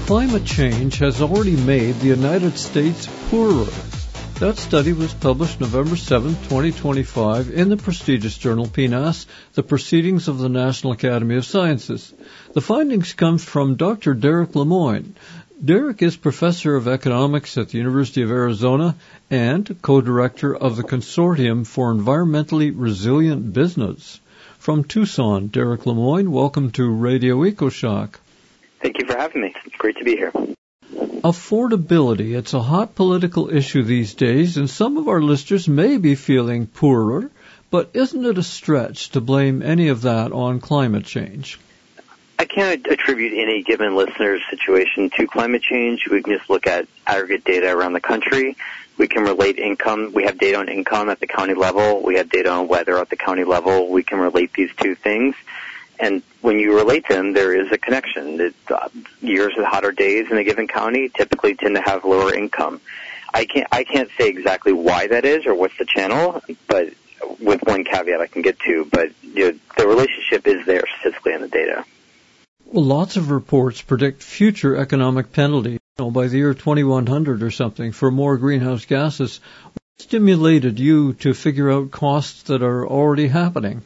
Climate change has already made the United States poorer. That study was published November 7, 2025 in the prestigious journal PNAS, the Proceedings of the National Academy of Sciences. The findings come from Dr. Derek Lemoine. Derek is professor of economics at the University of Arizona and co-director of the Consortium for Environmentally Resilient Business. From Tucson, Derek Lemoine, welcome to Radio EcoShock. Thank you for having me. It's great to be here. Affordability, it's a hot political issue these days, and some of our listeners may be feeling poorer, but isn't it a stretch to blame any of that on climate change? I can't attribute any given listener's situation to climate change. We can just look at aggregate data around the country. We can relate income. We have data on income at the county level. We have data on weather at the county level. We can relate these two things. And when you relate them, there is a connection. Years with hotter days in a given county typically tend to have lower income. I can't say exactly why that is or what's the channel, but with one caveat I can get to. But the relationship is there statistically in the data. Well, lots of reports predict future economic penalty, by the year 2100 or something, for more greenhouse gases. What stimulated you to figure out costs that are already happening?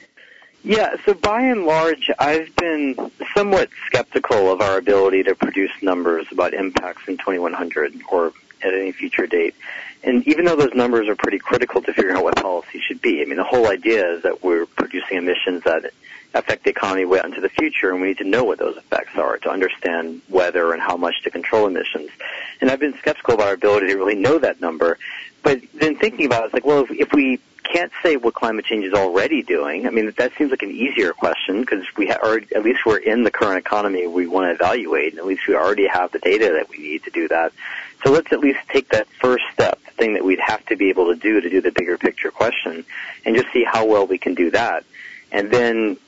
Yeah, so by and large, I've been somewhat skeptical of our ability to produce numbers about impacts in 2100 or at any future date. And even though those numbers are pretty critical to figuring out what policy should be, the whole idea is that we're producing emissions that affect the economy way out into the future, and we need to know what those effects are to understand whether and how much to control emissions. And I've been skeptical of our ability to really know that number. But then thinking about it, it's like, well, if we can't say what climate change is already doing, that seems like an easier question because at least we're in the current economy we want to evaluate, and at least we already have the data that we need to do that. So let's at least take that first step, the thing that we'd have to be able to do the bigger picture question, and just see how well we can do that. And then,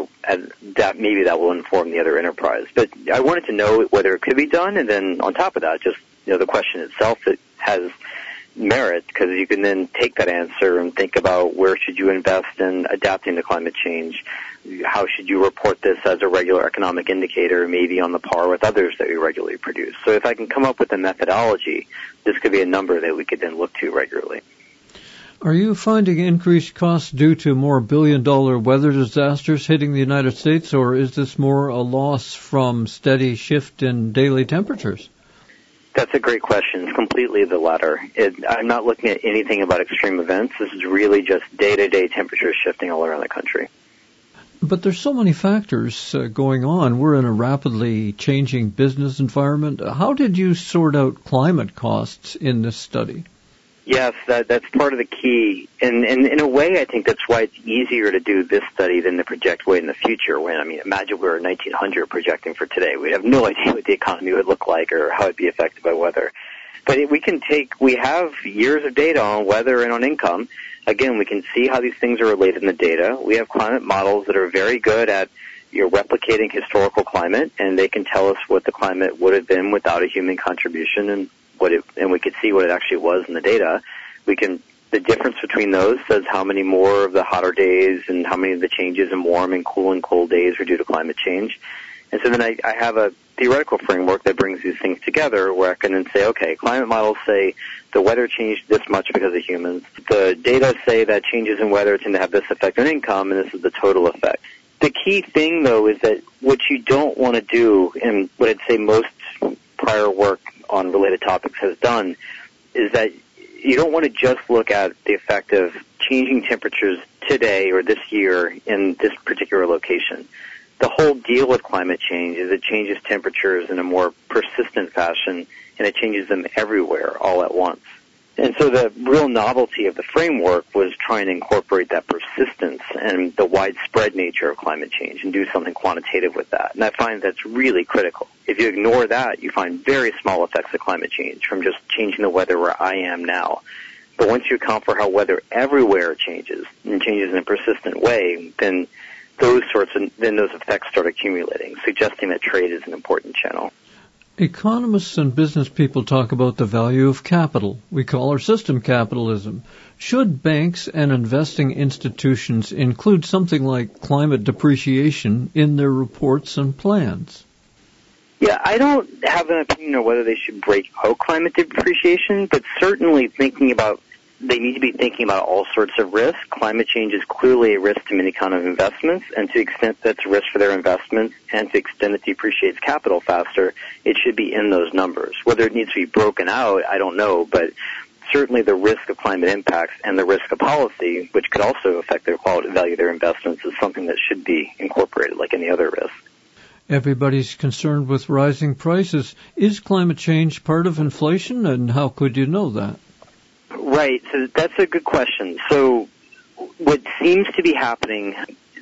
maybe that will inform the other enterprise. But I wanted to know whether it could be done, and then on top of that, just, the question itself that has merit, because you can then take that answer and think about where should you invest in adapting to climate change. How should you report this as a regular economic indicator, maybe on the par with others that we regularly produce. So if I can come up with a methodology, this could be a number that we could then look to regularly. Are you finding increased costs due to more billion-dollar weather disasters hitting the United States, or is this more a loss from steady shift in daily temperatures? That's a great question. It's completely the latter. I'm not looking at anything about extreme events. This is really just day-to-day temperatures shifting all around the country. But there's so many factors going on. We're in a rapidly changing business environment. How did you sort out climate costs in this study? Yes, that's part of the key. And in a way, I think that's why it's easier to do this study than to project way in the future. Imagine we were in 1900 projecting for today. We'd have no idea what the economy would look like or how it'd be affected by weather. But we have years of data on weather and on income. Again, we can see how these things are related in the data. We have climate models that are very good at replicating historical climate, and they can tell us what the climate would have been without a human contribution and we could see what it actually was in the data. The difference between those says how many more of the hotter days and how many of the changes in warm and cool and cold days are due to climate change. And so then I have a theoretical framework that brings these things together where I can then say, okay, climate models say the weather changed this much because of humans. The data say that changes in weather tend to have this effect on income, and this is the total effect. The key thing, though, is that what you don't want to do, and what I'd say most prior work on related topics has done, is that you don't want to just look at the effect of changing temperatures today or this year in this particular location. The whole deal with climate change is it changes temperatures in a more persistent fashion, and it changes them everywhere all at once. And so the real novelty of the framework was trying to incorporate that persistence and the widespread nature of climate change and do something quantitative with that. And I find that's really critical. If you ignore that, you find very small effects of climate change from just changing the weather where I am now. But once you account for how weather everywhere changes and changes in a persistent way, then those effects start accumulating, suggesting that trade is an important channel. Economists and business people talk about the value of capital. We call our system capitalism. Should banks and investing institutions include something like climate depreciation in their reports and plans? Yeah, I don't have an opinion on whether they should break out climate depreciation, but certainly they need to be thinking about all sorts of risks. Climate change is clearly a risk to many kind of investments, and to the extent that's a risk for their investments, and to the extent it depreciates capital faster, it should be in those numbers. Whether it needs to be broken out, I don't know, but certainly the risk of climate impacts and the risk of policy, which could also affect their quality value of their investments, is something that should be incorporated like any other risk. Everybody's concerned with rising prices. Is climate change part of inflation, and how could you know that? Right, so that's a good question. So what seems to be happening,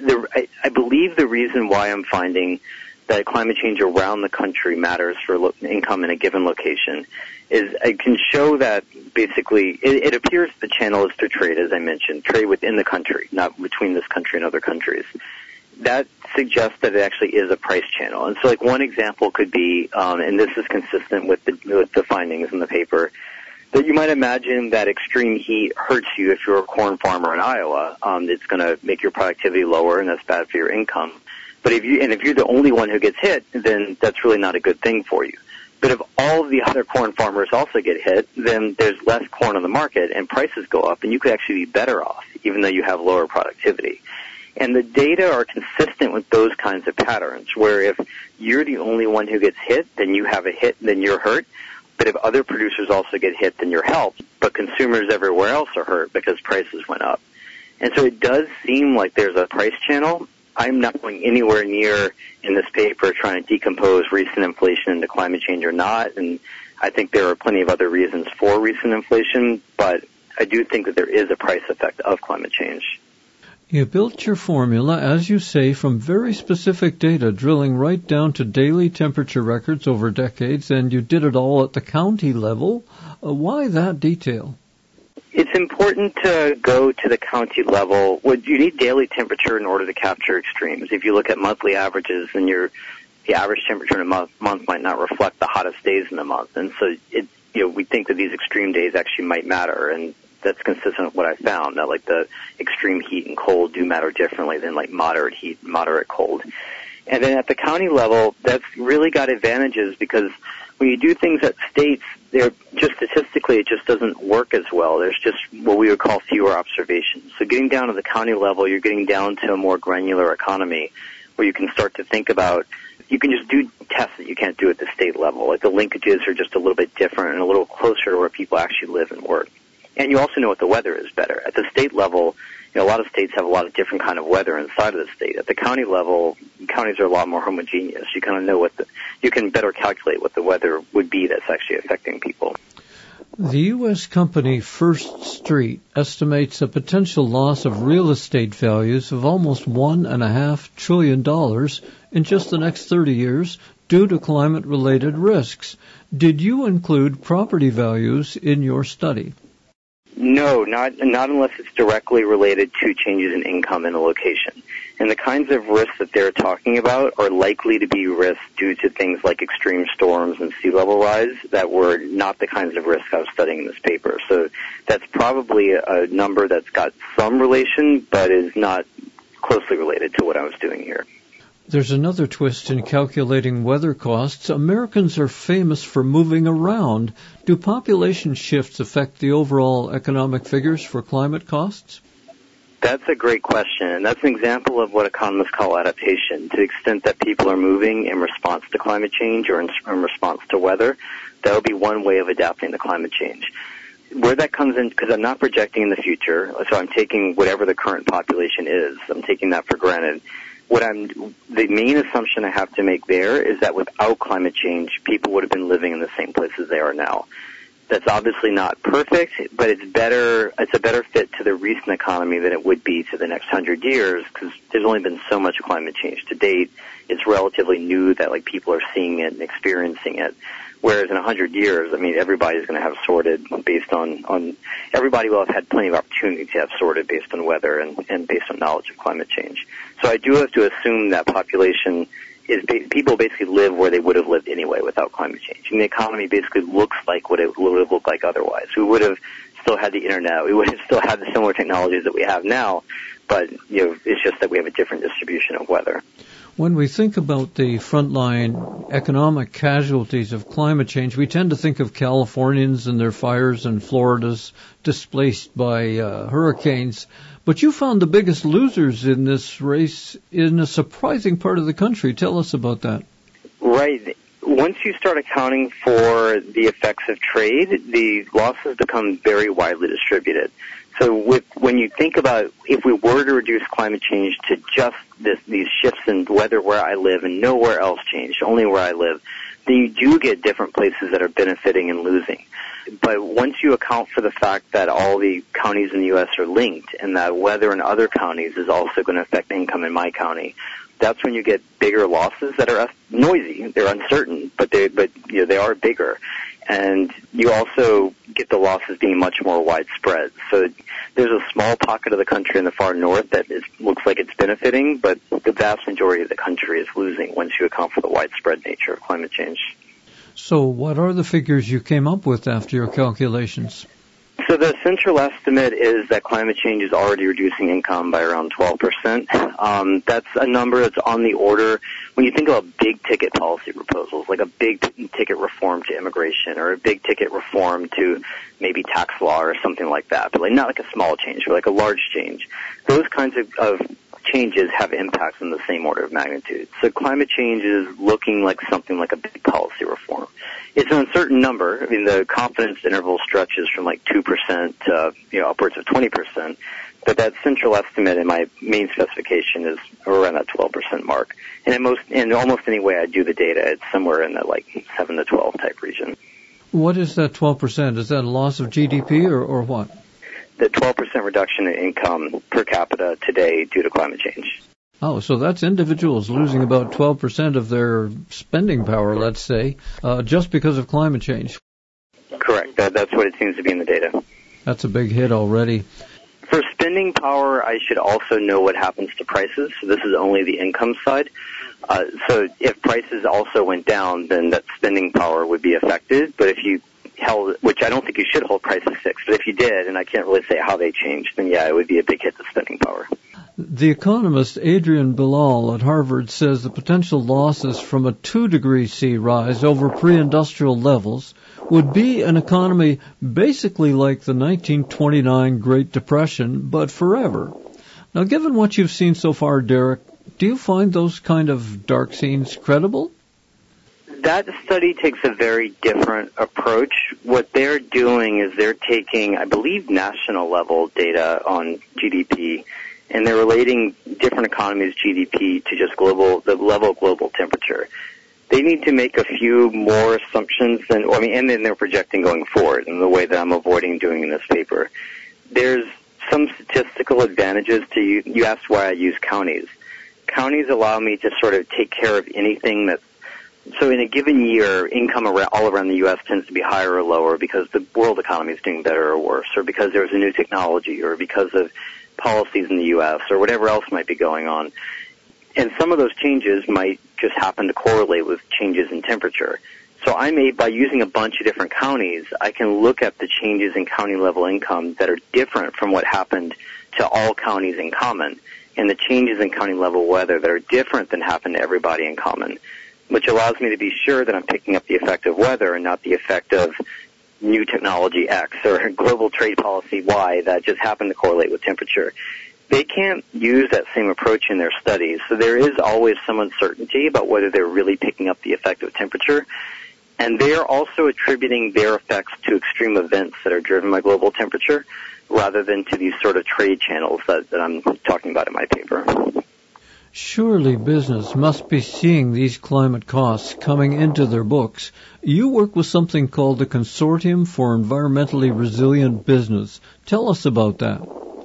I believe the reason why I'm finding that climate change around the country matters for income in a given location is I can show that basically it appears the channel is to trade, as I mentioned, trade within the country, not between this country and other countries. That suggests that it actually is a price channel. And so like one example could be, and this is consistent with the findings in the paper, that you might imagine that extreme heat hurts you if you're a corn farmer in Iowa. It's going to make your productivity lower, and that's bad for your income. But if you're the only one who gets hit, then that's really not a good thing for you. But if all of the other corn farmers also get hit, then there's less corn on the market and prices go up, and you could actually be better off, even though you have lower productivity. And the data are consistent with those kinds of patterns, where if you're the only one who gets hit, then you have a hit, then you're hurt. But if other producers also get hit, then you're helped. But consumers everywhere else are hurt because prices went up. And so it does seem like there's a price channel. I'm not going anywhere near in this paper trying to decompose recent inflation into climate change or not. And I think there are plenty of other reasons for recent inflation. But I do think that there is a price effect of climate change. You built your formula, as you say, from very specific data, drilling right down to daily temperature records over decades, and you did it all at the county level. Why that detail? It's important to go to the county level. You need daily temperature in order to capture extremes. If you look at monthly averages, then the average temperature in a month might not reflect the hottest days in the month. And so we think that these extreme days actually might matter, and that's consistent with what I found, that like the extreme heat and cold do matter differently than like moderate heat, moderate cold. And then at the county level, that's really got advantages because when you do things at states, they're just statistically, it just doesn't work as well. There's just what we would call fewer observations. So getting down to the county level, you're getting down to a more granular economy where you can start to think about, you can just do tests that you can't do at the state level. Like the linkages are just a little bit different and a little closer to where people actually live and work. And you also know what the weather is better. At the state level, a lot of states have a lot of different kind of weather inside of the state. At the county level, counties are a lot more homogeneous. You kind of know you can better calculate what the weather would be that's actually affecting people. The U.S. company First Street estimates a potential loss of real estate values of almost $1.5 trillion in just the next 30 years due to climate-related risks. Did you include property values in your study? No, not unless it's directly related to changes in income in a location. And the kinds of risks that they're talking about are likely to be risks due to things like extreme storms and sea level rise that were not the kinds of risks I was studying in this paper. So that's probably a number that's got some relation, but is not closely related to what I was doing here. There's another twist in calculating weather costs. Americans are famous for moving around. Do population shifts affect the overall economic figures for climate costs? That's a great question, and that's an example of what economists call adaptation. To the extent that people are moving in response to climate change or in response to weather, that would be one way of adapting to climate change. Where that comes in, because I'm not projecting in the future, so I'm taking whatever the current population is, I'm taking that for granted. The main assumption I have to make there is that without climate change, people would have been living in the same places they are now. That's obviously not perfect, but it's a better fit to the recent economy than it would be to the next 100 years, because there's only been so much climate change to date. It's relatively new that like people are seeing it and experiencing it. Whereas in 100 years, everybody's going to have sorted based on everybody will have had plenty of opportunity to have sorted based on weather and based on knowledge of climate change. So I do have to assume that population people basically live where they would have lived anyway without climate change. And the economy basically looks like what it would have looked like otherwise. We would have still had the internet. We would have still had the similar technologies that we have now, but it's just that we have a different distribution of weather. When we think about the frontline economic casualties of climate change, we tend to think of Californians and their fires and Florida's displaced by hurricanes. But you found the biggest losers in this race in a surprising part of the country. Tell us about that. Right. Once you start accounting for the effects of trade, the losses become very widely distributed. So when you think about if we were to reduce climate change to just these shifts in weather where I live and nowhere else changed, only where I live, then you do get different places that are benefiting and losing. But once you account for the fact that all the counties in the U.S. are linked and that weather in other counties is also going to affect income in my county, that's when you get bigger losses that are noisy. They're uncertain, but they are bigger. And you also get the losses being much more widespread. So there's a small pocket of the country in the far north that looks like it's benefiting, but the vast majority of the country is losing once you account for the widespread nature of climate change. So what are the figures you came up with after your calculations? So the central estimate is that climate change is already reducing income by around 12%. That's a number that's on the order, when you think about big ticket policy proposals, like a big ticket reform to immigration or a big ticket reform to maybe tax law or something like that, but not like a small change, but like a large change. Those kinds of changes have impacts in the same order of magnitude. So climate change is looking like something like a big policy reform. It's an uncertain number. I mean, the confidence interval stretches from like 2% to upwards of 20%. But that central estimate in my main specification is around that 12% mark. And in almost any way I do the data, it's somewhere in the like 7 to 12 type region. What is that 12%? Is that a loss of GDP or what? The 12% reduction in income per capita today due to climate change. Oh, so that's individuals losing about 12% of their spending power, let's say, just because of climate change. Correct. That's what it seems to be in the data. That's a big hit already. For spending power, I should also know what happens to prices. So this is only the income side. So if prices also went down, then that spending power would be affected. But if you held, which I don't think you should hold prices fixed, but if you did, and I can't really say how they changed, then yeah, it would be a big hit to spending power. The economist Adrian Bilal at Harvard says the potential losses from a 2 C rise over pre-industrial levels would be an economy basically like the 1929 Great Depression, but forever. Now, given what you've seen so far, Derek, do you find those kind of dark scenes credible? That study takes a very different approach. What they're doing is they're taking, I believe, national level data on GDP, and they're relating different economies' GDP to just the level of global temperature. They need to make a few more assumptions and then they're projecting going forward in the way that I'm avoiding doing in this paper. There's some statistical advantages to you asked why I use counties. Counties allow me to sort of take care of anything so in a given year, income all around the U.S. tends to be higher or lower because the world economy is doing better or worse, or because there's a new technology, or because of policies in the U.S., or whatever else might be going on. And some of those changes might just happen to correlate with changes in temperature. So by using a bunch of different counties, I can look at the changes in county level income that are different from what happened to all counties in common, and the changes in county level weather that are different than happened to everybody in common, which allows me to be sure that I'm picking up the effect of weather and not the effect of new technology X or global trade policy Y that just happened to correlate with temperature. They can't use that same approach in their studies, so there is always some uncertainty about whether they're really picking up the effect of temperature. And they are also attributing their effects to extreme events that are driven by global temperature rather than to these sort of trade channels that I'm talking about in my paper. Surely business must be seeing these climate costs coming into their books. You work with something called the Consortium for Environmentally Resilient Business. Tell us about that.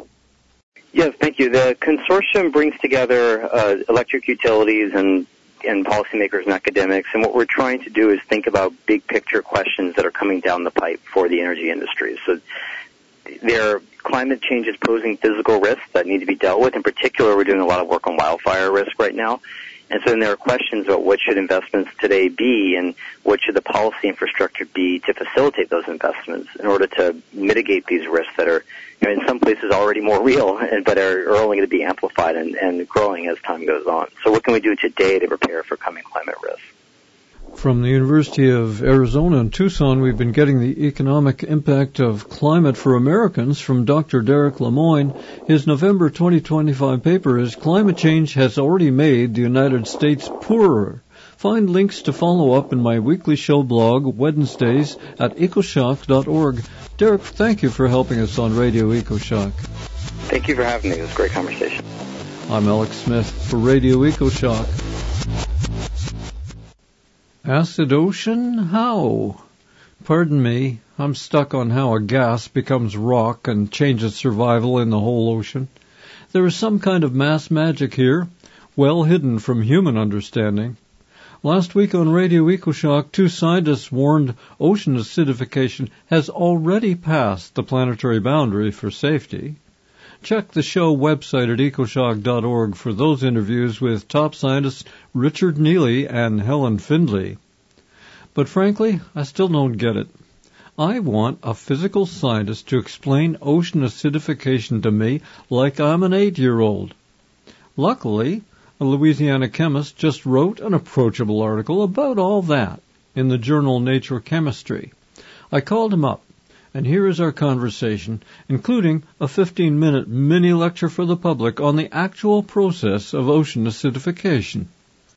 Yes, thank you. The consortium brings together electric utilities and policymakers and academics, and what we're trying to do is think about big picture questions that are coming down the pipe for the energy industry. So there are climate change is posing physical risks that need to be dealt with. In particular, we're doing a lot of work on wildfire risk right now. And so then there are questions about what should investments today be and what should the policy infrastructure be to facilitate those investments in order to mitigate these risks that are, in some places already more real, but are only going to be amplified and growing as time goes on. So what can we do today to prepare for coming climate risks? From the University of Arizona in Tucson, we've been getting the economic impact of climate for Americans from Dr. Derek Lemoine. His November 2025 paper is Climate Change Has Already Made the United States Poorer. Find links to follow up in my weekly show blog, Wednesdays, at ecoshock.org. Derek, thank you for helping us on Radio EcoShock. Thank you for having me. It was a great conversation. I'm Alex Smith for Radio EcoShock. Acid ocean? How? Pardon me, I'm stuck on how a gas becomes rock and changes survival in the whole ocean. There is some kind of mass magic here, well hidden from human understanding. Last week on Radio EcoShock, 2 scientists warned ocean acidification has already passed the planetary boundary for safety. Check the show website at ecoshock.org for those interviews with top scientists Richard Neely and Helen Findlay. But frankly, I still don't get it. I want a physical scientist to explain ocean acidification to me like I'm an 8-year-old. Luckily, a Louisiana chemist just wrote an approachable article about all that in the journal Nature Chemistry. I called him up, and here is our conversation, including a 15-minute mini lecture for the public on the actual process of ocean acidification.